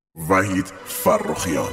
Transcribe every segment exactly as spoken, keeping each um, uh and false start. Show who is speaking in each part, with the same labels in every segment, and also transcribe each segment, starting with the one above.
Speaker 1: وحید فرخیان.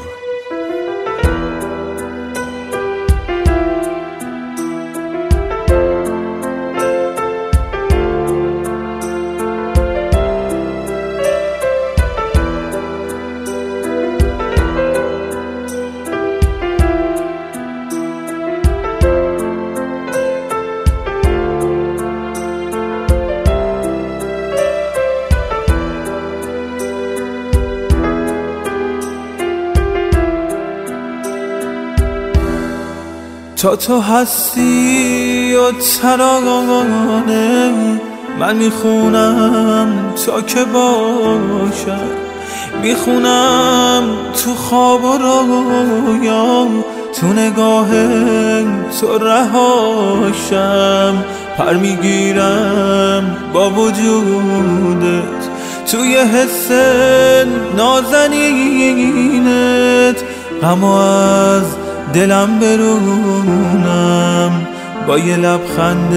Speaker 2: تا تو هستی و ترانه من میخونم تا که باشم، میخونم تو خواب و رویا، تو نگاه تو رهاشم. پر میگیرم با وجودت توی حس نازنینت، غمو از دلم برونم با یه لبخند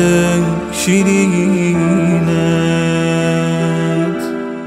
Speaker 2: شیرینت.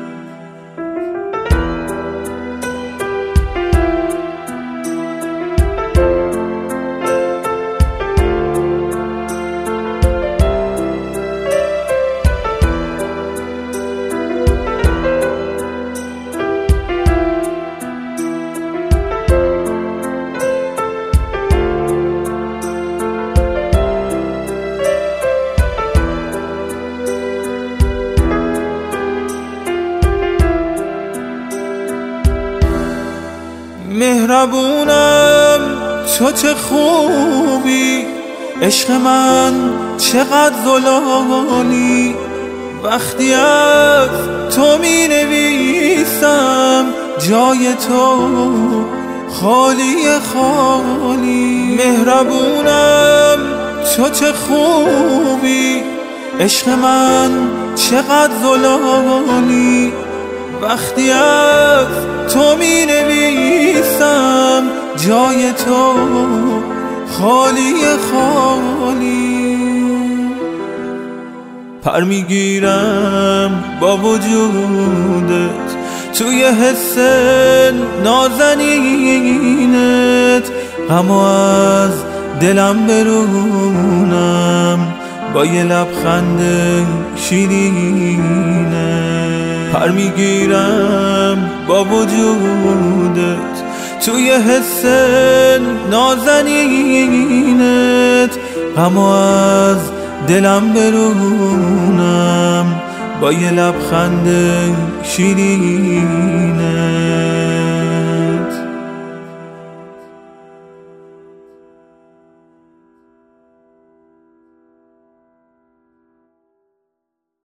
Speaker 2: مهربونم تو چه خوبی، عشق من چقدر زلالی، وقتی از تو می نویسم جای تو خالی خالی. مهربونم تو چه خوبی، عشق من چقدر زلالی، وقتی از تو می نویسم جای تو خالی خالی. پر میگیرم با وجودت توی حس نازنینت، غمو از دلم برونم با یه لبخند شیرینت. پر میگیرم با وجودت توی حس نازنینت، غمو از دلم برونم با یه لبخند شیرینت.